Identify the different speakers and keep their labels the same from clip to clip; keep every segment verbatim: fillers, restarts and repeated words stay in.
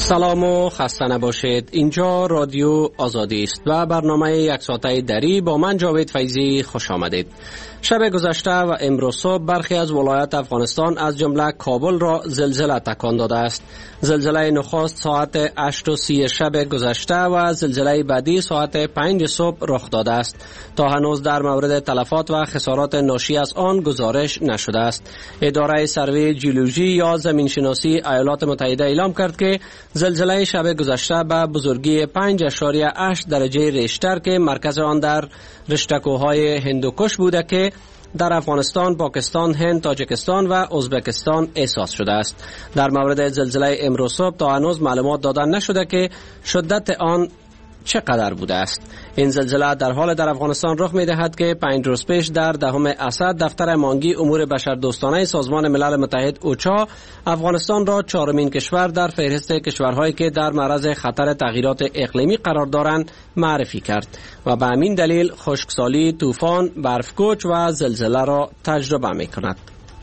Speaker 1: سلام و خسته نباشید. اینجا رادیو آزادی است و برنامه یک ساعته دری با من جاوید فیضی خوش آمدید. شب گذشته و امروز صبح برخی از ولایات افغانستان از جمله کابل را زلزله تکان داده است. زلزله نخست ساعت هشت و سی شب گذشته و زلزله بعدی ساعت پنج صبح رخ داده است. تا هنوز در مورد تلفات و خسارات ناشی از آن گزارش نشده است. اداره سروی جیولوژی یا زمین شناسی ایالات متحده اعلام کرد که زلزله شب گذشته به بزرگی پنج اشاریه هشت درجه ریشتر که مرکز آن در رشته‌کوه‌های هندوکش بوده که در افغانستان، پاکستان، هند، تاجیکستان و ازبکستان احساس شده است. در مورد زلزله امروز صبح تا هنوز معلومات داده نشده که شدت آن چقدر بوده است. این زلزله در حال در افغانستان رخ می دهد که پنج روز پیش در دهم اسد دفتر مانگی امور بشردوستانه سازمان ملل متحد اوچا افغانستان را چهارمین کشور در فهرست کشورهایی که در معرض خطر تغییرات اقلیمی قرار دارند معرفی کرد و به همین دلیل خشکسالی، طوفان، برفکوچ و زلزله را تجربه می کند.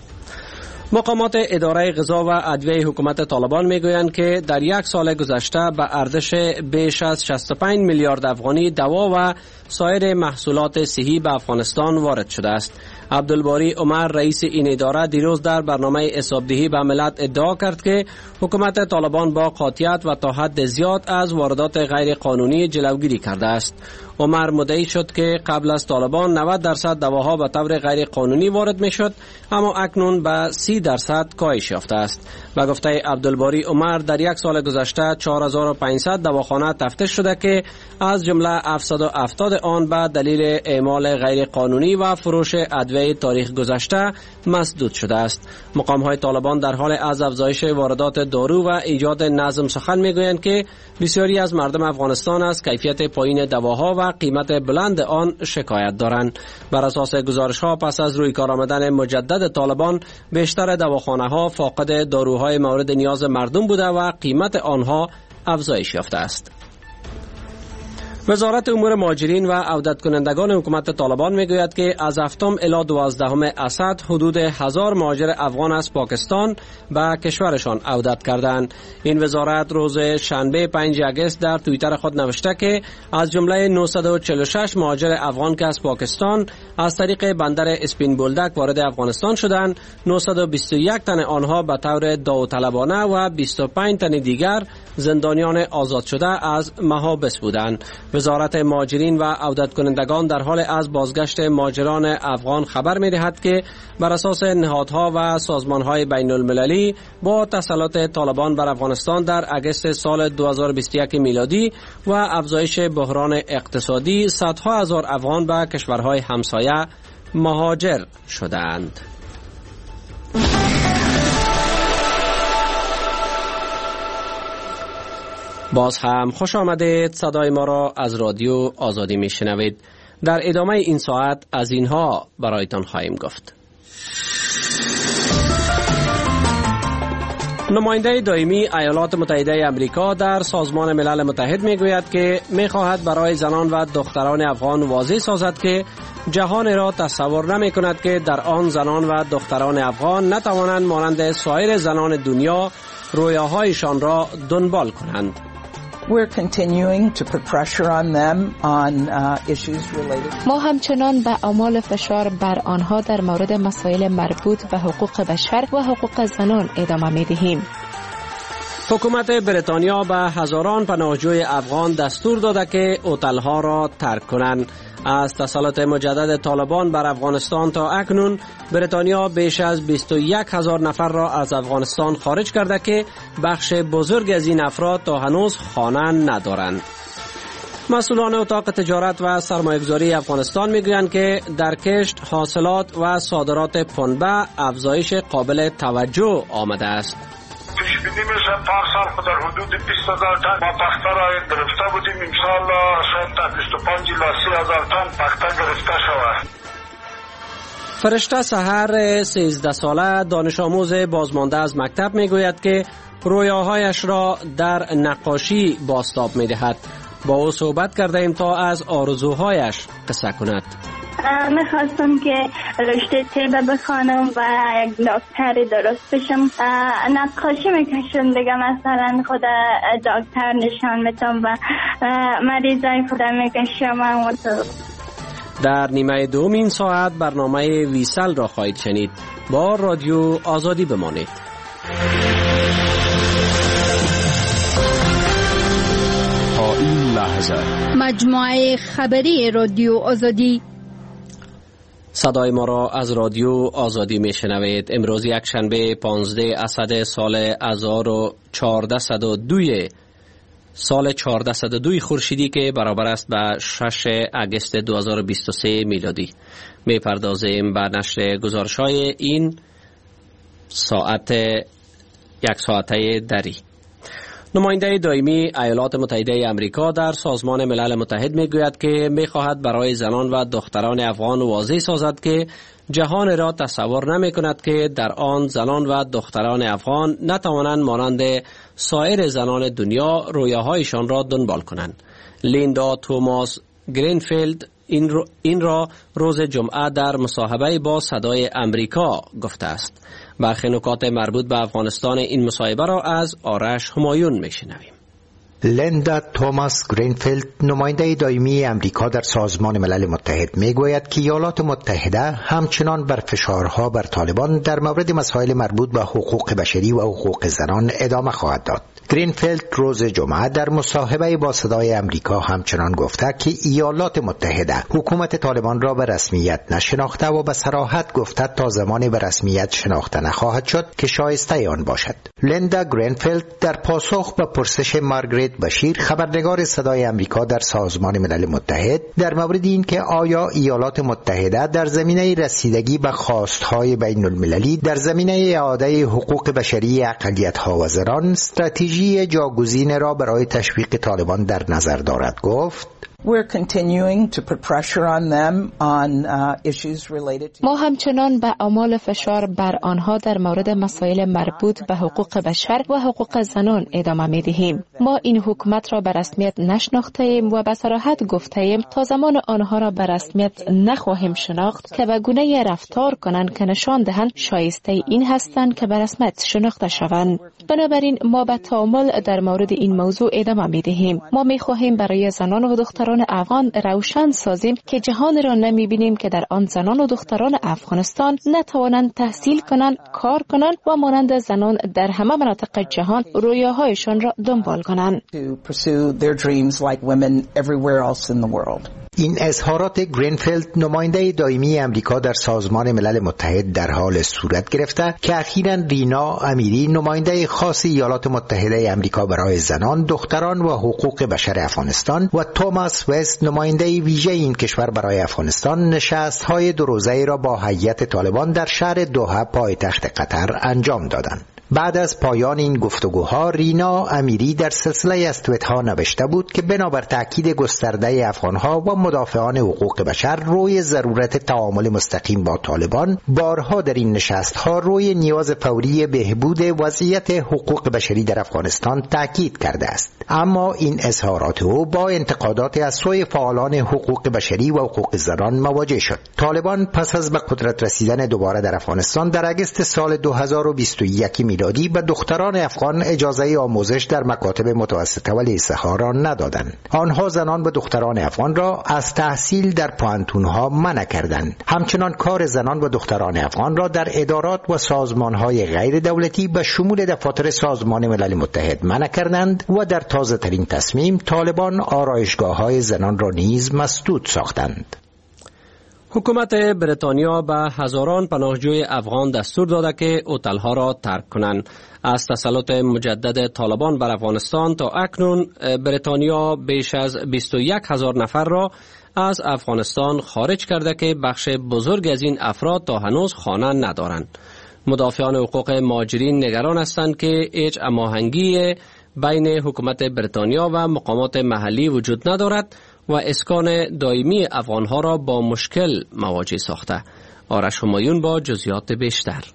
Speaker 1: مقامات اداره غذا و ادویه حکومت طالبان میگویند که در یک سال گذشته به ارزش بیش از شصت و پنج میلیارد افغانی دوا و سایر محصولات صحی به افغانستان وارد شده است. عبدالباری عمر رئیس این اداره دیروز در برنامه حسابدهی به ملت ادعا کرد که حکومت طالبان با قاطعیت و تا حد زیاد از واردات غیر قانونی جلوگیری کرده است. عمر مدعی شد که قبل از طالبان نود درصد دواها به طور غیر قانونی وارد می شد، اما اکنون به سی درصد کاهش یافته است. به گفته عبدالباری عمر در یک سال گذشته چهار هزار و پانصد دواخانه تفتیش شده که از جمله هفتصد و هفتاد آن به دلیل اعمال غیر قانونی و فروش ادویه تاریخ گذشته مسدود شده است. مقام های طالبان در حال از افزایش واردات دارو و ایجاد نظم سخن میگویند که بسیاری از مردم افغانستان از کیفیت پایین دواها و قیمت بلند آن شکایت دارند. بر اساس گزارش ها پس از روی کار آمدن مجدد طالبان بیشتر دواخانه ها فاقد داروهای مورد نیاز مردم بوده و قیمت آنها افزایش یافته است. وزارت امور مهاجرین و عودت کنندگان حکومت طالبان میگوید که از هفتم الی دوازدهم اسد حدود هزار مهاجر افغان از پاکستان به کشورشان عودت کردند. این وزارت روز شنبه پنج آگوست در توییتر خود نوشته که از جمله نهصد و چهل و شش مهاجر افغان که از پاکستان از طریق بندر اسپین بولدک وارد افغانستان شدند، نهصد و بیست و یک تن آنها به طور داوطلبانه و بیست و پنج تن دیگر زندانیان آزاد شده از محابس بودند. وزارت مهاجرین و عودت کنندگان در حال از بازگشت مهاجران افغان خبر می دهد که بر اساس نهادها و سازمانهای بین المللی با تسلط طالبان بر افغانستان در اگست سال دو هزار و بیست و یک میلادی و افزایش بحران اقتصادی صدها هزار افغان به کشورهای همسایه مهاجر شدند. باز هم خوش آمدید. صدای ما را از رادیو آزادی می شنوید. در ادامه این ساعت از اینها برایتان خواهیم گفت. نماینده دائمی ایالات متحده آمریکا در سازمان ملل متحد می گوید که می خواهد برای زنان و دختران افغان واضح سازد که جهان را تصور نمی کند که در آن زنان و دختران افغان نتوانند مانند سایر زنان دنیا رویاهایشان را دنبال کنند.
Speaker 2: We're continuing to put pressure on them on uh, issues related.
Speaker 3: ما همچنان به اعمال فشار بر آنها در مورد مسائل مربوط به حقوق بشر و حقوق زنان ادامه می‌دهیم.
Speaker 1: حکومت بریتانیا به هزاران پناهجوی افغان دستور داده که هتل‌ها را ترک کنند. از تسلط مجدد طالبان بر افغانستان تا اکنون بریتانیا بیش از بیست و یک هزار نفر را از افغانستان خارج کرده که بخش بزرگ از این افراد تا هنوز خانه ندارند. مسئولان اتاق تجارت و سرمایه‌گذاری افغانستان میگویند که در کشت، حاصلات و صادرات پنبه افزایش قابل توجه آمده است.
Speaker 4: پیش بینی میشه پارسال خود در حدود بیست هزار تن ما پخته را گرفته بودیم، انشاءالله شاید تا بیست و پنج الی سی هزار تن پخته گرفته شود.
Speaker 1: فرشته سحر سیزده ساله دانش آموز بازمانده از مکتب میگوید که رویاهایش را در نقاشی بازتاب میدهد. با او صحبت کرده ایم تا از آرزوهایش قصه کند.
Speaker 5: میخواستم که رشته طب بخوانم و یک دکتر درست بشم. نقاشی میکشم دیگه، مثلا خود دکتر نشان میتم و مریضای خود میکشم و تو.
Speaker 1: در نیمه دوم این ساعت برنامه ویسل را خواهید شنید. با رادیو آزادی بمانید.
Speaker 6: تا این لحظه
Speaker 7: مجموعه خبری رادیو آزادی.
Speaker 1: صدای ما را از رادیو آزادی می شنوید. امروز یک شنبه پانزده اسد سال هزار و چهارصد و دو سال چهارصد و دو خورشیدی که برابر است به شش اگست دو هزار و بیست و سه میلادی. می پردازیم به نشر گزارش‌های این ساعت یک ساعته دری. نماینده دائمی ایالات متحده آمریکا در سازمان ملل متحد میگوید که میخواهد برای زنان و دختران افغان واضح سازد که جهان را تصور نمی کند که در آن زنان و دختران افغان نتوانند مانند سایر زنان دنیا رویاهایشان را دنبال کنند. لیندا توماس گرینفیلد این, رو این را روز جمعه در مصاحبه با صدای آمریکا گفته است. برخی نکات مربوط به افغانستان این مصاحبه را از آرش همایون میشنویم.
Speaker 8: لیندا توماس گرینفیلد، نماینده دائمی امریکا در سازمان ملل متحد، میگوید که ایالات متحده همچنان بر فشارها بر طالبان در مورد مسائل مربوط به حقوق بشری و حقوق زنان ادامه خواهد داد. گرینفیلد روز جمعه در مصاحبه با صدای امریکا همچنان گفته که ایالات متحده حکومت طالبان را به رسمیت نشناخته و به صراحت گفته تا زمانی به رسمیت شناخته نخواهد شد که شایسته آن باشد. لیندا گرینفیلد در پاسخ به پرسش مارگریت بشیر، خبرنگار صدای امریکا در سازمان ملل متحد، در مورد این که آیا ایالات متحده در زمینه رسیدگی به خواستهای بین المللی در زمینه اعاده حقوق بشری اقلیت‌ها و زنان استراتژی جاگزین را برای تشویق طالبان در نظر دارد، گفت:
Speaker 2: We're continuing to put pressure on them on uh, issues related to...
Speaker 3: ما همچنان به اعمال فشار بر آنها در مورد مسائل مربوط به حقوق بشر و حقوق زنان ادامه می دهیم. ما این حکومت را به رسمیت نشناخته ایم و به صراحت گفته ایم تا زمان آنها را به رسمیت نخواهیم شناخت که به گونه رفتار کنند که نشان دهند شایسته این هستند که به رسمیت شناخته شوند. بنابراین ما به تعامل در مورد این موضوع ادامه می دهیم. ما می خواهیم برای زنان و دختران افغان روشن سازیم که جهان را نمی بینیم که در آن زنان و دختران افغانستان نتوانند تحصیل کنند، کار کنند و مانند زنان در همه مناطق جهان رویاهایشان را دنبال کنند.
Speaker 8: این اظهارات گرینفیلد، نماینده دائمی امریکا در سازمان ملل متحد، در حال صورت گرفته که اخیراً رینا امیری، نماینده خاص ایالات متحده امریکا برای زنان، دختران و حقوق بشر افغانستان، و توماس وست، نماینده ویژه این کشور برای افغانستان، نشست‌های دو روزه‌ای را با هیئت طالبان در شهر دوحه پایتخت قطر انجام دادند. بعد از پایان این گفتگوها، رینا امیری در سلسله از توییت‌ها نوشته بود که بنابر تأکید گسترده افغان‌ها و مدافعان حقوق بشر روی ضرورت تعامل مستقیم با طالبان، بارها در این نشست‌ها روی نیاز فوری بهبود وضعیت حقوق بشری در افغانستان تأکید کرده است. اما این اظهارات او با انتقادات از سوی فعالان حقوق بشری و حقوق زنان مواجه شد. طالبان پس از به قدرت رسیدن دوباره در افغانستان در اگست سال دو هزار و بیست و یک میلادی به دختران افغان اجازه آموزش در مکاتب متوسطه و لیسه ها را ندادند. آنها زنان و دختران افغان را از تحصیل در پوهنتون‌ها منع کردند. همچنان کار زنان و دختران افغان را در ادارات و سازمان‌های غیر دولتی به شمول دفاتر سازمان ملل متحد منع کردند و در تازه ترین تصمیم طالبان آرایشگاه‌های زنان را نیز مسدود ساختند.
Speaker 1: حکومت بریتانیا به هزاران پناهجوی افغان دستور داده که هتل‌ها را ترک کنند. از تسلط مجدد طالبان بر افغانستان تا اکنون بریتانیا بیش از بیست و یک هزار نفر را از افغانستان خارج کرده که بخش بزرگ از این افراد تا هنوز خانه ندارند. مدافعان حقوق مهاجرین نگران هستند که هیچ هماهنگی بین حکومت بریتانیا و مقامات محلی وجود ندارد و اسکان دائمی افغانها را با مشکل مواجه ساخته. آرش همایون با جزئیات بیشتر.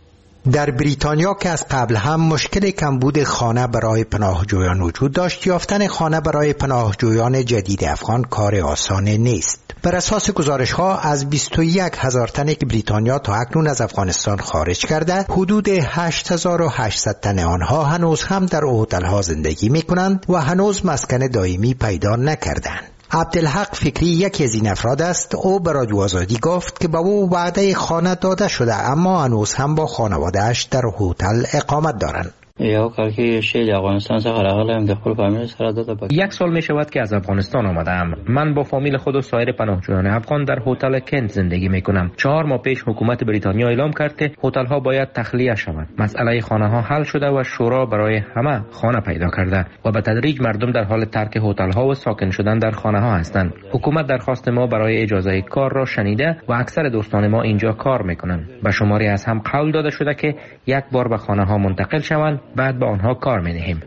Speaker 8: در بریتانیا که از قبل هم مشکل کمبود خانه برای پناهجویان وجود داشت، یافتن خانه برای پناهجویان جدید افغان کار آسان نیست. بر اساس گزارش‌ها از بیست و یک هزار تنی که بریتانیا تا اکنون از افغانستان خارج کرده، حدود هشت هزار و هشتصد تن آنها هنوز هم در هتل‌ها زندگی می‌کنند و هنوز مسکن دائمی پیدا نکردند. عبدالحق فکری یکی از این افراد است. او به رادیو آزادی گفت که به او وعده خانه داده شده، اما هنوز هم با خانواده‌اش در هتل اقامت دارند.
Speaker 9: یا کارکی شیل افغانستان څخه راغلم د خپل فامیل سره دلته.
Speaker 10: یک سال می شود که از افغانستان آمدم. من با فامیل خود و سایر پناهجویان افغان در هتل کنت زندگی می کنم. چهار ماه پیش حکومت بریتانیا اعلام کرد که هتل ها باید تخلیه شود. مسئله خانه ها حل شده و شورا برای همه خانه پیدا کرده و به تدریج مردم در حال ترک هتل ها و ساکن شدن در خانه ها هستند. حکومت درخواست ما برای اجازه کار را شنیده و اکثر دوستان ما اینجا کار میکنند. به شماری از هم قول داده شده که یک بار به خانه ها منتقل شوند، بعد به آنها کار می‌دهیم.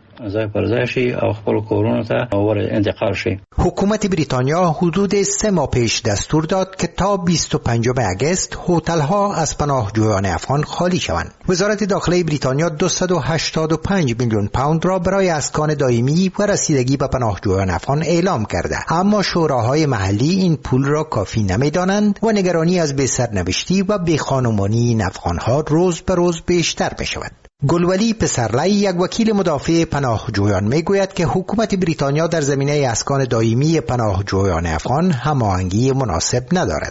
Speaker 8: حکومت بریتانیا حدود سه ماه پیش دستور داد که تا بیست و پنجم اگست هتل‌ها از پناهجویان افغان خالی شوند. وزارت داخله بریتانیا دویست و هشتاد و پنج میلیون پوند را برای اسکان دائمی و رسیدگی به پناهجویان افغان اعلام کرده، اما شوراهای محلی این پول را کافی نمی‌دانند و نگرانی از بی‌سرنوشتی و بی‌خانمانی این افغان‌ها روز به روز بیشتر می‌شود. گلولی پسرلی، یک وکیل مدافع پناهجویان، میگوید که حکومت بریتانیا در زمینه اسکان دائمی پناهجویان افغان هماهنگی مناسب ندارد.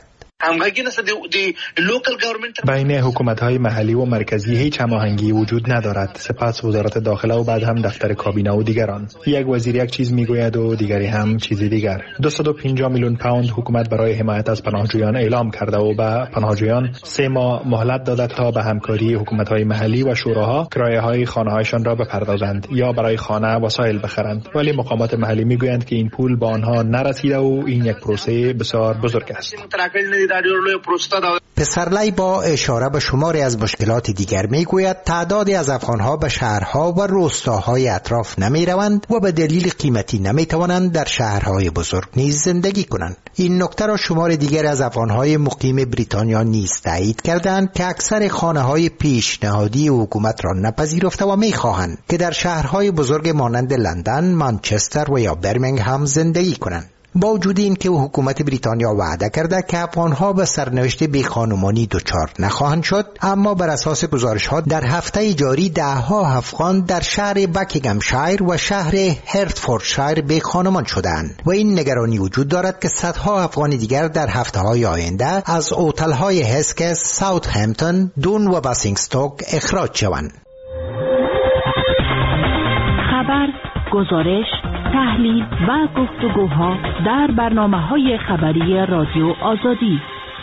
Speaker 11: بین حکومت‌های محلی و مرکزی هیچ هماهنگی وجود ندارد. سپس وزارت داخله و بعد هم دفتر کابینه و دیگران. یک وزیر یک چیز میگوید و دیگری هم چیز دیگر. دویست و پنجاه میلیون پوند حکومت برای حمایت از پناهجویان اعلام کرده و به پناهجویان سه ماه مهلت داده تا به همکاری حکومت‌های محلی و شوراها کرایه‌های خانه‌هایشان را بپردازند یا برای خانه وسایل بخرند. ولی مقامات محلی میگویند که این پول به آنها نرسیده و این یک پروسه بسیار بزرگ است.
Speaker 8: پسرلی با اشاره به شماری از مشکلات دیگر میگوید تعدادی از افغانها به شهرها و روستاهای اطراف نمی روند و به دلیل قیمتی نمی توانند در شهرهای بزرگ نیز زندگی کنند. این نکته را شمار دیگر از افغانهای مقیم بریتانیا نیز تایید کردند که اکثر خانه‌های پیشنهادی حکومت را نپذیرفته و میخواهند که در شهرهای بزرگ مانند لندن، منچستر و یا برمنگهم زندگی کنند. با وجود این که حکومت بریتانیا وعده کرده که افغانها به سرنوشت بیخانمانی دچار نخواهند شد، اما بر اساس گزارش‌ها در هفته جاری ده ها افغان در شهر بکینگمشایر و شهر هرتفوردشایر بیخانمان شدند و این نگرانی وجود دارد که صدها افغان دیگر در هفته‌های آینده از هتل‌های هسکس، ساوثهمپتون، دون و باسینگستوک اخراج شوند.
Speaker 12: خبر، گزارش، تحلیل و گفتگوها در برنامه‌های خبری رادیو آزادی.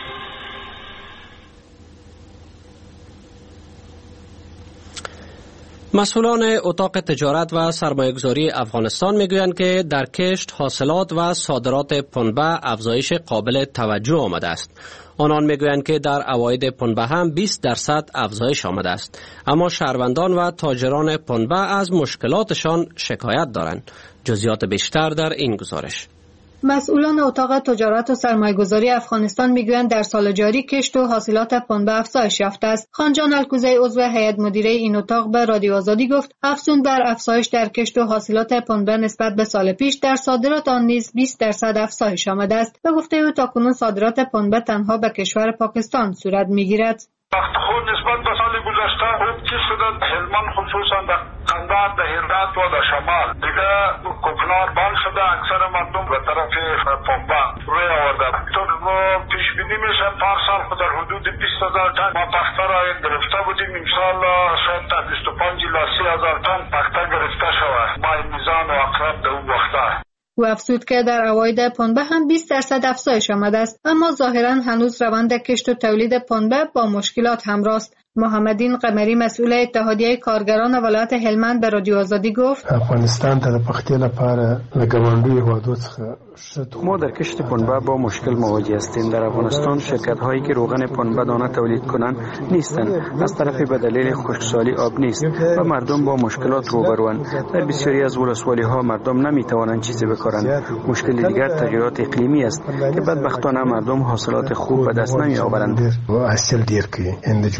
Speaker 1: مسئولان اتاق تجارت و سرمایه‌گذاری افغانستان میگویند که در کشت، حاصلات و صادرات پنبه افزایش قابل توجه آمده است. آنان میگویند که در عواید پنبه هم بیست درصد افزایش آمده است، اما شهروندان و تاجران پنبه از مشکلاتشان شکایت دارند. جزئیات بیشتر در این گزارش.
Speaker 13: مسئولان اتاق تجارت و سرمایه‌گذاری افغانستان میگویند در سال جاری کشت و حاصلات پنبه افزایش یافته است. خانجان الکوزی عضو هیئت مدیره این اتاق به رادیو آزادی گفت افزون بر افزایش در کشت و حاصلات پنبه نسبت به سال پیش، در صادرات آن نیز بیست درصد افزایش آمده است. به گفته او تاکنون صادرات پنبه تنها به کشور پاکستان صورت میگیرد.
Speaker 4: خود نسبت به سال گذشته خوب چیز شده، هلمند خصوصا در قندهار، در هرات و در شمال دیگه کوکنار بند شده، اکثر مردم به طرف پنبه روی آورده. تو پیش بینی میشه پارسال خود در حدود بیست هزار تن ما پخته را گرفته بودیم، امسال شاید تا بیست و پنج الی سی هزار تن پخته گرفته شود. ماه میزان و اقرب در اون وقته.
Speaker 13: او افزود که در عواید پنبه هم بیست درصد افزایش آمده است، اما ظاهرا هنوز روند کشت و تولید پنبه با مشکلات همراه است. محمدین قمری مسئول اتحادیه کارگران ولایت هلمند به رادیو آزادی گفت
Speaker 14: افغانستان ته د پختې لپاره له ګاونډیو هیوادو څخه
Speaker 15: ما در کشت پنبه با مشکل مواجه هستیم. در افغانستان شرکت هایی که روغن پنبه دانه تولید کنند نیستند، از طرفی به دلیل خشکسالی آب نیست و مردم با مشکلات روبروند. در بسیاری از ولسوالی ها مردم نمی توانند چیزی بکارند. مشکل دیگر تغییرات اقلیمی است که بدبختانه مردم حاصلات خوب به دست نمی آورند.
Speaker 14: حاصل ډیر کوي اندجوار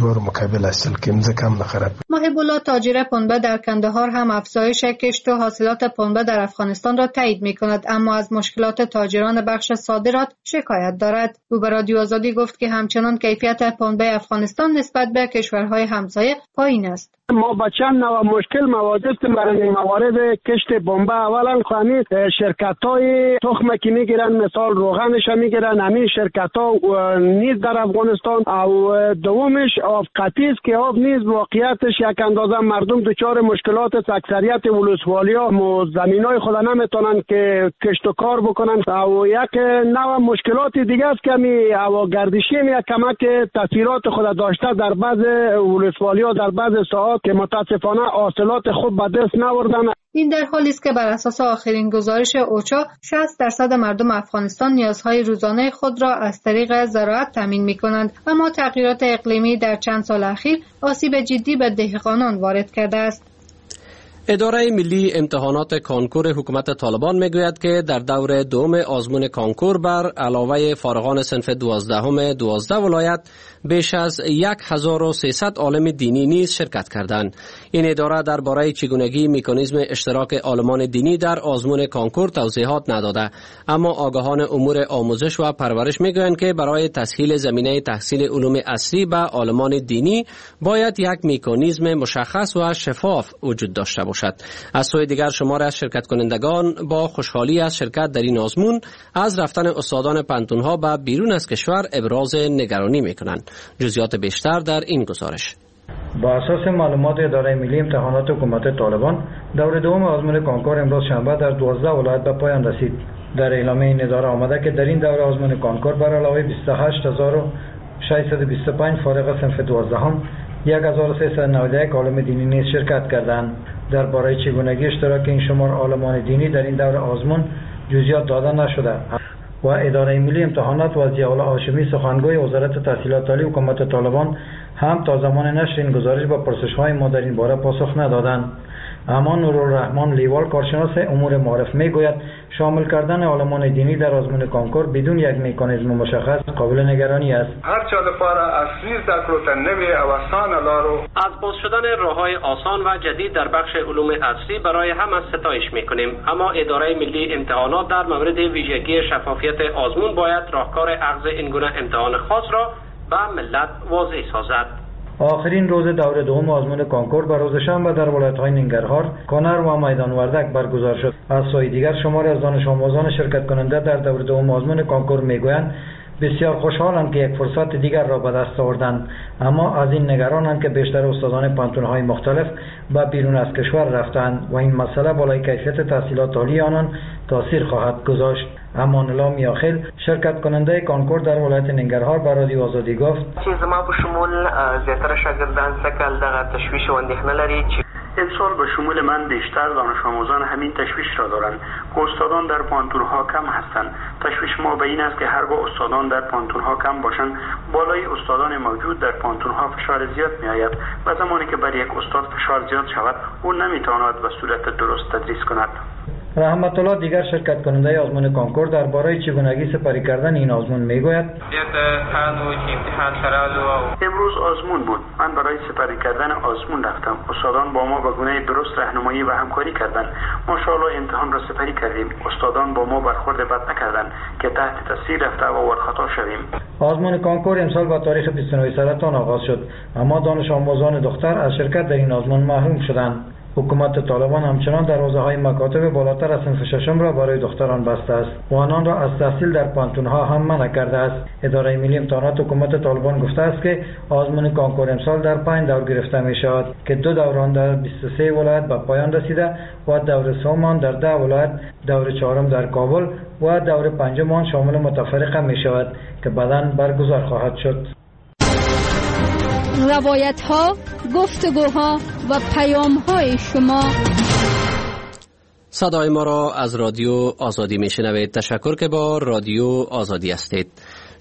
Speaker 14: مقابل اصل که مزکم بخره.
Speaker 13: محب الله تاجر پنبه در کندهار هم افزایش کشت و حاصلات پنبه در افغانستان را تایید می‌کند، اما از مشکلات تاجران بخش صادرات شکایت دارد. او به رادیو آزادی گفت که همچنان کیفیت پنبه افغانستان نسبت به کشورهای همسایه پایین است.
Speaker 16: ما با چند نوع مشکل مواجه برای موارد کشت پنبه. اولا خانی شرکت‌های تخم که میگیرن، مثال روغنش میگیرن، همین شرکت‌ها نیست در افغانستان. او دومش آب قطعی است که آب نیست، واقعیتش یک اندازه مردم دچار مشکلات است. اکثریت ولسوالی‌ها زمینای خود نمیتونن که کشت و کار بکنن. او یک نوع مشکلات دیگه است که می هوا گردشی می کمک تاثیرات خود داشته در بعض ولسوالی‌ها در بعض ساعات که متاسفانه حاصلات خوب به دست نوردن.
Speaker 13: این در حالی است که بر اساس آخرین گزارش اوچا شصت درصد مردم افغانستان نیازهای روزانه خود را از طریق زراعت تامین می‌کنند، اما تغییرات اقلیمی در چند سال اخیر آسیب جدی به دهقانان وارد کرده است.
Speaker 1: اداره ملی امتحانات کانکور حکومت طالبان میگوید که در دور دوم آزمون کانکور بر علاوه فارغان صنف دوازدهم دوازده ولایت بیش از هزار و سیصد عالم دینی نیز شرکت کردند. این اداره درباره چگونگی مکانیزم اشتراک عالمان دینی در آزمون کانکور توضیحات نداده، اما آگاهان امور آموزش و پرورش میگویند که برای تسهیل زمینه تحصیل علوم عصری به عالمان دینی باید یک مکانیزم مشخص و شفاف وجود داشته باشد. از سوی دیگر شمار از شرکت کنندگان با خوشحالی از شرکت در این آزمون از رفتن استادان پنتونها به بیرون از کشور ابراز نگرانی میکنند. جزئیات بیشتر در این گزارش.
Speaker 17: با اساس معلومات اداره ملی امتحانات حکومت طالبان، دور دوم آزمون کانکور امروز شنبه در دوازده ولایت به پایان رسید. در اعلامیه این اداره آمده که در این دوره آزمون کانکور بر علاوه بیست و هشت هزار و ششصد و بیست و پنج فارغ صنف دوازدهم یک هزار و سیصد و نود و یک عالم دینی نیز شرکت کردند. درباره چگونگی اشتراک این شمار عالمان دینی در این دوره آزمون جزئیات داده نشده و اداره ملی امتحانات و ضیاءالله هاشمی سخنگوی وزارت تحصیلات عالی حکومت طالبان هم تا زمان نشر این گزارش با پرسش‌های ما در این باره پاسخ ندادند. اما نورالرحمن لیوال کارشناس امور معارف میگوید شامل کردن عالمان دینی در آزمون کانکور بدون یک مکانیزم مشخص قابل نگرانی است.
Speaker 4: هر چا لپاره اصلی زکروت نوی او آسان لارو
Speaker 1: از باز شدن راه‌های آسان و جدید در بخش علوم عصری برای همه ستایش میکنیم، اما اداره ملی امتحانات در مورد ویژگی شفافیت آزمون باید راهکار اخذ این گونه امتحان خاص را به ملت واضح سازد.
Speaker 17: آخرین روز دوره دوم آزمون کانکور به روز شنبه در ولایت‌های ننگرهار، کانر و میدان وردک برگزار شد. از سوی دیگر شماری از دانش آموزان شرکت کننده در دوره دوم آزمون کانکور میگویند بسیار خوشحالند که یک فرصت دیگر را به دست آوردند، اما از این نگرانند که بیشتر استادان پانتون‌های مختلف به بیرون از کشور رفتند و این مسئله بالای کیفیت تحصیلات عالی آنان تاثیر خواهد گذاشت. امان الله میاخیل شرکت کننده کانکور در ولایت ننگرهار به رادیو آزادی گفت
Speaker 18: چې زما په شمول زیاتره شاگردان سکل دغه تشویش و اندېښنه لري چې
Speaker 15: امسال به شمول من بیشتر دانش آموزان همین تشویش را دارند که استادان در پانتون‌ها کم هستند. تشویش ما به این است که هرگاه استادان در پانتون‌ها کم باشند، بالای استادان موجود در پانتون‌ها فشار زیاد می‌آید و زمانی که بر یک استاد فشار زیاد شود او نمی‌تواند به صورت درست تدریس کند.
Speaker 17: رحمت الله دیگر شرکت کننده آزمون کانکور درباره چگونگی سپری کردن این آزمون میگوید
Speaker 15: امروز آزمون بود. من برای سپری کردن آزمون رفتم. استادان با ما به گونه درست راهنمایی و همکاری کردند. ماشاءالله امتحان را سپری کردیم. استادان با ما برخورد بد نکردند که تحت تاثیر رفته و ورخطا شویم.
Speaker 17: آزمون کانکور امسال با تاریخ بیست و نه سرطان آغاز شد، اما دانش آموزان دختر از شرکت در این آزمون محروم شدند. حکومت طالبان همچنان دروازه‌های مکاتب بالاتر از صنف ششم را برای دختران بسته است و آنان را از تحصیل در پانتون‌ها هم منع کرده است. اداره ملی امتحانات حکومت طالبان گفته است که آزمون کانکور امسال در پنج دور گرفته می شود که دو دوران در بیست و سه ولایت به پایان رسیده و دور سوم در ده ولایت، دور چهارم در کابل و دور پنجم آن شامل متفرقه می شود که بعداً برگزار خواهد شد.
Speaker 7: روایت ها، گفتگوها و پیام های شما.
Speaker 1: صدای ما را از رادیو آزادی می شنوید. تشکر که با رادیو آزادی هستید.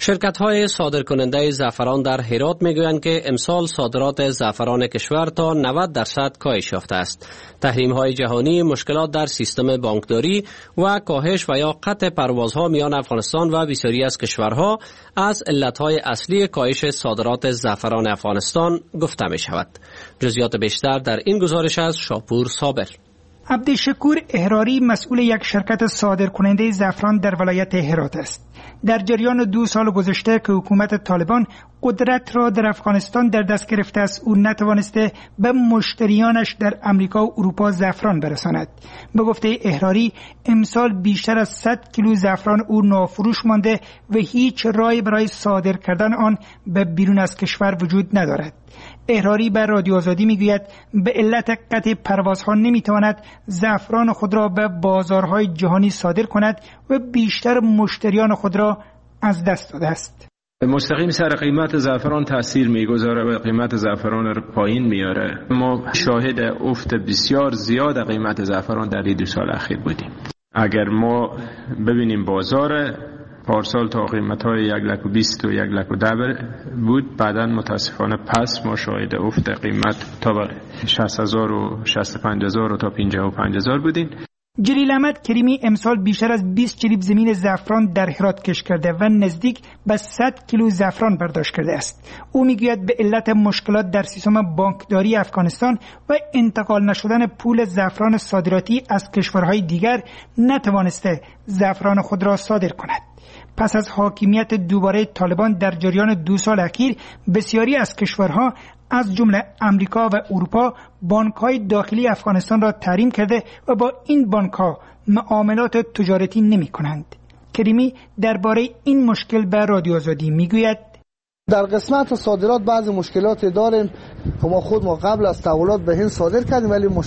Speaker 1: شرکت‌های صادرکننده زعفران در هرات می‌گویند که امسال صادرات زعفران کشور تا نود درصد کاهش یافته است. تحریم‌های جهانی، مشکلات در سیستم بانکداری و کاهش و یا قطع پروازها میان افغانستان و بسیاری از کشورها از علت‌های اصلی کاهش صادرات زعفران افغانستان گفته می‌شود. جزئیات بیشتر در این گزارش از شاپور صابر.
Speaker 19: عبدالشکور احراری مسئول یک شرکت صادرکننده زعفران در ولایت هرات است. در جریان دو سال گذشته که حکومت طالبان قدرت را در افغانستان در دست گرفته است، او نتوانسته به مشتریانش در امریکا و اروپا زعفران برساند. به گفته احراری امسال بیشتر از صد کیلو زعفران او نافروش مانده و هیچ راهی برای صادر کردن آن به بیرون از کشور وجود ندارد. احراری بر رادیو آزادی میگوید به علت قطع پروازها نمیتواند زعفران خود را به بازارهای جهانی صادر کند و بیشتر مشتریان خود را از دست داده است.
Speaker 20: مستقیم سر قیمت زعفران تاثیر میگذاره و قیمت زعفران را پایین میاره. ما شاهد افت بسیار زیاد قیمت زعفران در این دو سال اخیر بودیم. اگر ما ببینیم بازار پارسال تا قیمت های یک لک و بیست و یک لک و ده بود، بعدا متاسفانه پس ما شاهد افت قیمت تا شصت هزار و شصت و پنج هزار و تا پنجاه و پنج هزار بودیم.
Speaker 19: جلیل احمد کریمی امسال بیشتر از بیست جریب زمین زعفران در هرات کشت کرده و نزدیک به صد کیلو زعفران برداشت کرده است. او میگوید به علت مشکلات در سیستم بانکداری افغانستان و انتقال نشدن پول زعفران صادراتی از کشورهای دیگر نتوانسته زعفران خود را صادر کند. پس از حاکمیت دوباره طالبان در جریان دو سال اخیر، بسیاری از کشورها از جمله امریکا و اروپا بانک‌های داخلی افغانستان را تحریم کرده و با این بانک‌ها معاملات تجارتی نمی‌کنند. کریمی درباره این مشکل به رادیو آزادی میگوید:
Speaker 21: در قسمت صادرات بعضی مشکلات داریم که ما خود ما قبل از تحولات به هند صادر کردیم، ولی مش...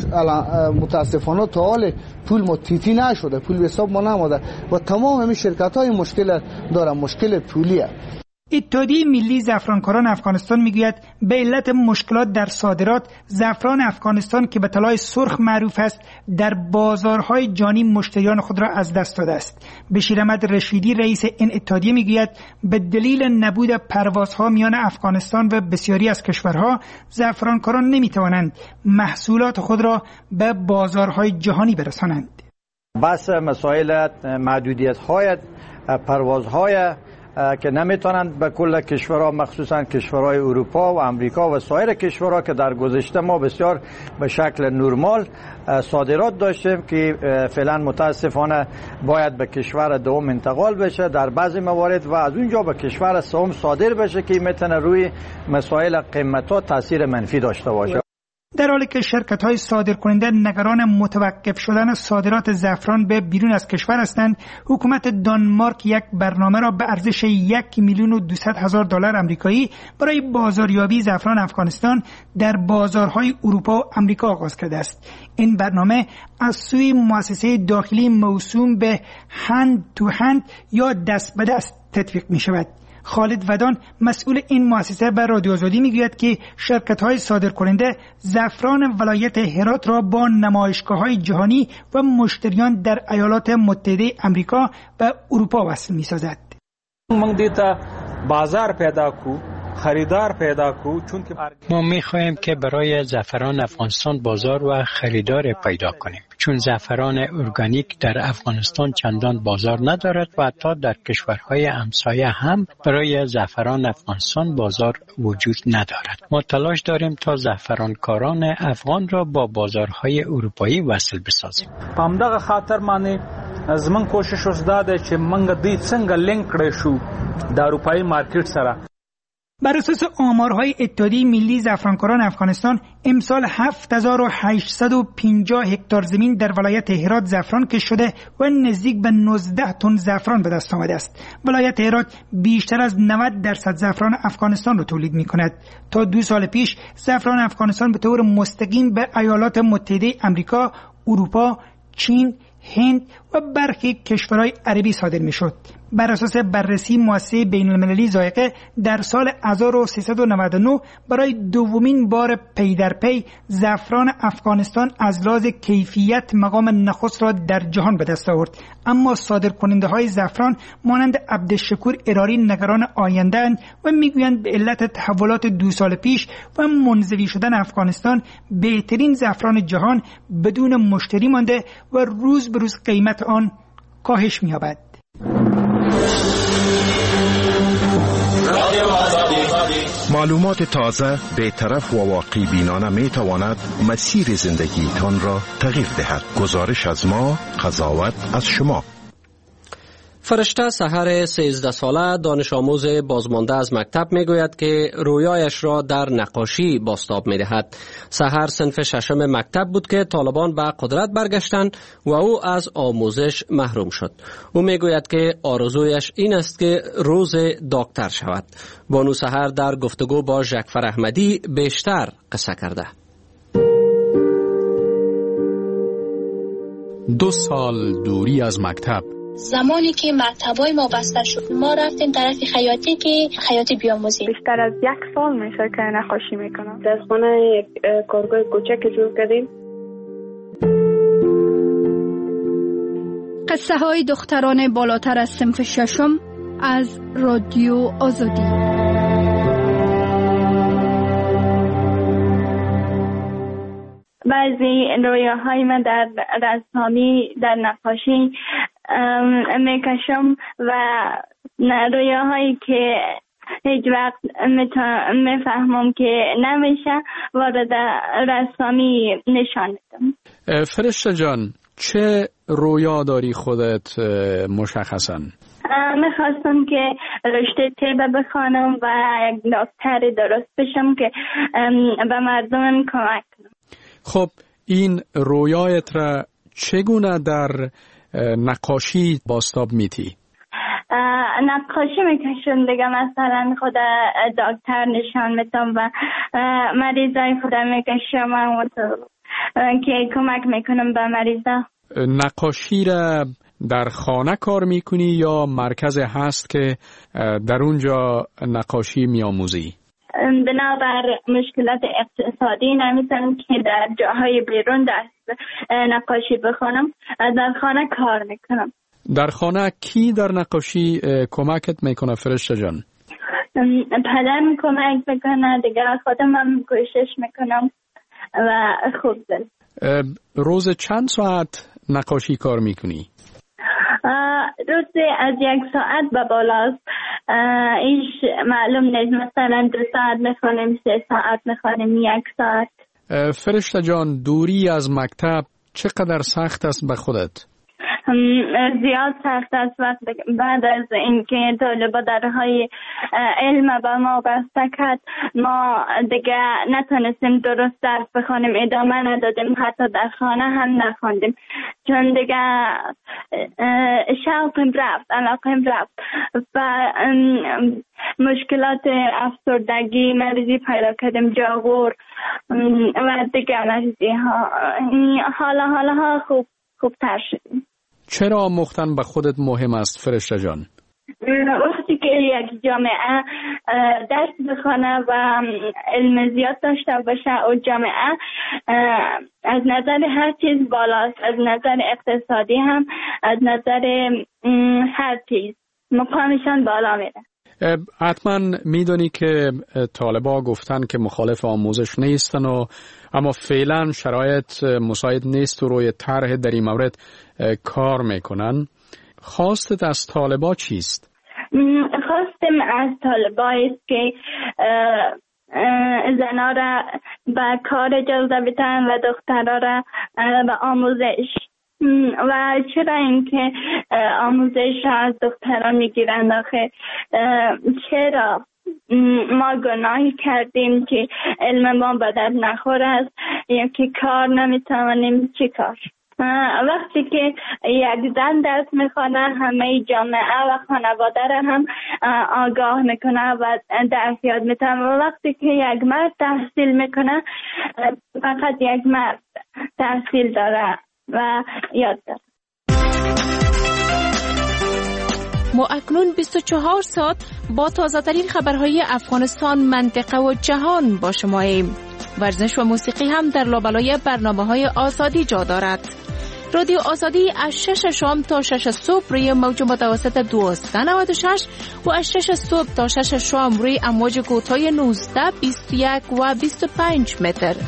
Speaker 21: متاسفانه تا حال پول ما تیتی نشده، پول به حساب ما نماده و تمام همین شرکت‌های مشکل دارن، مشکل پولیه.
Speaker 19: اتحادیه ملی زعفرانکاران افغانستان میگوید به علت مشکلات در صادرات، زعفران افغانستان که به طلای سرخ معروف است در بازارهای جهانی مشتریان خود را از دست داده است. بشیر احمد رشیدی رئیس این اتحادیه میگوید به دلیل نبود پروازها میان افغانستان و بسیاری از کشورها، زعفرانکاران نمیتوانند محصولات خود را به بازارهای جهانی برسانند.
Speaker 22: بس مسائل محدودیت‌های پروازهای که نمیتونند به کل کشورها، مخصوصا کشورهای اروپا و امریکا و سایر کشورها که در گذشته ما بسیار به شکل نرمال صادرات داشتیم که فعلا متاسفانه باید به کشور دوم انتقال بشه در بعضی موارد و از اونجا به کشور سوم صادر بشه که میتونه روی مسائل قیمت‌ها تاثیر منفی داشته باشه.
Speaker 19: در حالی که شرکت‌های صادرکننده نگران متوقف شدن صادرات زعفران به بیرون از کشور هستند، حکومت دانمارک یک برنامه را به ارزش یک میلیون و دویست هزار دلار آمریکایی برای بازاریابی زعفران افغانستان در بازارهای اروپا و آمریکا آغاز کرده است. این برنامه از سوی مؤسسه داخلی موسوم به هند تو هند یا دست به دست تطبیق می شود. خالد ودان مسئول این مؤسسه به رادیو آزادی میگوید که شرکت‌های صادرکننده زعفران ولایت هرات را با نمایشگاه‌های جهانی و مشتریان در ایالات متحده آمریکا و اروپا وصل می‌سازد.
Speaker 23: ما دیتا بازار پیدا کو، خریدار پیدا کو، چون
Speaker 24: ما می‌خواهیم که برای زعفران افغانستان بازار و خریدار پیدا کنیم، چون زعفران ارگانیک در افغانستان چندان بازار ندارد و حتی در کشورهای همسایه هم برای زعفران افغانستان بازار وجود ندارد. ما تلاش داریم تا زعفرانکاران افغان را با بازارهای اروپایی وصل بسازیم.
Speaker 23: په همدغه خاطر باندې زموږ کوشش اوس دا دی چې موږ دوی څنګه لینک کړی شو د اروپایي مارکیټ سره.
Speaker 19: بر اساس آمارهای اتحادیه ملی زعفرانکاران افغانستان، امسال هفت هزار و هشتصد و پنجاه هکتار زمین در ولایت هرات زعفران کشت شده و نزدیک به نوزده تن زعفران به دست آمده است. ولایت هرات بیشتر از نود درصد زعفران افغانستان را تولید می کند. تا دو سال پیش زعفران افغانستان به طور مستقیم به ایالات متحده آمریکا، اروپا، چین، هند و برخی کشورهای عربی صادر می شد. بر اساس بررسی مؤسسه بین المللی ذائقه در سال هزار و سیصد و نود و نه برای دومین بار پی در پی زعفران افغانستان از لحاظ کیفیت مقام نخست را در جهان به دست آورد. اما صادرکننده های زعفران مانند عبدالشکور اراری نگران آینده‌اند و میگویند به علت تحولات دو سال پیش و منزوی شدن افغانستان بهترین زعفران جهان بدون مشتری مانده و روز به روز قیمت آن کاهش می‌یابد.
Speaker 2: معلومات تازه، بی‌طرف و واقعی بینانه می تواند مسیر زندگی تان را تغییر دهد. گزارش از ما، قضاوت از شما.
Speaker 1: فرشته سحر سیزده ساله دانش آموز بازمانده از مکتب می گوید که رویایش را در نقاشی بازتاب می دهد. سحر صنف ششم مکتب بود که طالبان به قدرت برگشتند و او از آموزش محروم شد. او می گوید که آرزویش این است که روز دکتر شود. بانو سحر در گفتگو با ژکفر احمدی بیشتر قصه کرده.
Speaker 3: دو سال دوری از مکتب.
Speaker 5: زمانی که مکتبای ما بسته شد ما رفتیم طرف خیاطی که خیاطی بیاموزیم.
Speaker 6: بیشتر از یک سال میشه که نقاشی میکنم.
Speaker 25: در خانه یک کارگاه کوچک جور کردیم.
Speaker 7: قصه های دختران بالاتر از صنف ششم از رادیو آزادی.
Speaker 6: بعضی رویاهای من در رسامی در نقاشی میکشم و رویاهایی که هیچ وقت میفهمم که نمیشه وارد رسامی نشان میدم.
Speaker 3: فرشته جان، چه رویا داری خودت مشخصا؟
Speaker 6: میخواستم که رشته طب بخوانم و یک دکتر درست بشم که به مردم کمک کنم.
Speaker 3: خب این رویایت را چگونه در نقاشی بازتاب میتی؟
Speaker 6: نقاشی میکشم دیگه، مثلا خود دکتر نشان میدم و مریضای خود میکشم و که کمک میکنم به مریضا.
Speaker 3: نقاشی را در خانه کار میکنی یا مرکز هست که در اونجا نقاشی میآموزی؟
Speaker 6: بنابر مشکلات اقتصادی نمیتونم که در جاهای بیرون در نقاشی بخونم، در خانه کار میکنم.
Speaker 3: در خانه کی در نقاشی کمکت میکنه فرشته جان؟
Speaker 6: پدرم کمک میکنه دیگه، خودم هم کوشش میکنم و خوب دل.
Speaker 3: روز چند ساعت نقاشی کار میکنی؟
Speaker 6: روزی از یک ساعت به بالاست، ایش معلوم نیست، مثلا دو ساعت میخوانیم، سه ساعت میخوانیم، یک ساعت.
Speaker 3: فرشته جان، دوری از مکتب چقدر سخت است به خودت؟
Speaker 6: زیاد سخت است. وقت بعد از اینکه طالبا درهای علم به ما بسته کرد ما دیگه نتونستیم درست درس بخونیم، ادامه ندادیم، حتی در خانه هم نخوندیم چون دیگه شوقم رفت، علاقم رفت و مشکلات افسردگی مریضی پیدا کردیم، جاغور و دیگه مریضی ها، حالا حالا ها خوب خوب تر شدیم.
Speaker 3: چرا مختن به خودت مهم است فرشته جان؟
Speaker 6: وقتی که یک جامعه درس بخونه و علم زیاد داشته باشه و جامعه از نظر هر چیز بالاست، از نظر اقتصادی هم، از نظر هر چیز مقامشان بالا میره.
Speaker 3: حتما میدونی که طالبا گفتن که مخالف آموزش نیستن و اما فعلا شرایط مساعد نیست و روی طرح در این مورد کار میکنن. خواستت از طالبا چیست؟
Speaker 6: خواستم از طالبا است که زنها را به کار اجازه بدن و دخترها را به آموزش. و چرا اینکه آموزش از دختران میگیرند؟ آخه چرا ما گناهی کردیم که علم ما به درد نخوره است یا که کار نمیتوانیم؟ چی کار؟ وقتی که یک زن درس میخونه همه جامعه و خانواده را هم آگاه میکنه و درس یاد میتونه، و وقتی که یک مرد تحصیل میکنه فقط یک مرد تحصیل داره و یاد داره.
Speaker 8: ما اکنون بیست و چهار ساعت با تازه ترین خبرهای افغانستان، منطقه و جهان با شماییم. ورزش و موسیقی هم در لابلای برنامه‌های آزادی جا دارد. رادیو آزادی از شش شام تا شش صبح روی موج متوسط دویست و نود و شش و از شش صبح تا شش شام روی امواج کوتاه نوزده، بیست و یک و بیست و پنج متر.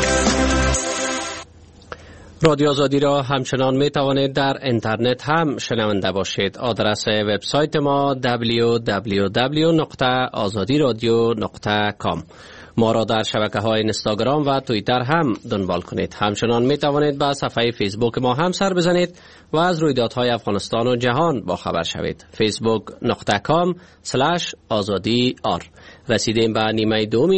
Speaker 1: رادیو آزادی را همچنان می توانید در اینترنت هم شنونده باشید. آدرس وبسایت ما دبلیو دبلیو دبلیو نقطه آزادی رادیو نقطه کام. ما را در شبکه های اینستاگرام و توییتر هم دنبال کنید. همچنان می توانید به صفحه فیسبوک ما هم سر بزنید و از رویدادهای افغانستان و جهان با خبر شوید. فیسبوک نقطه کام سلش آزادی آر. رسیدیم به نیمه دوم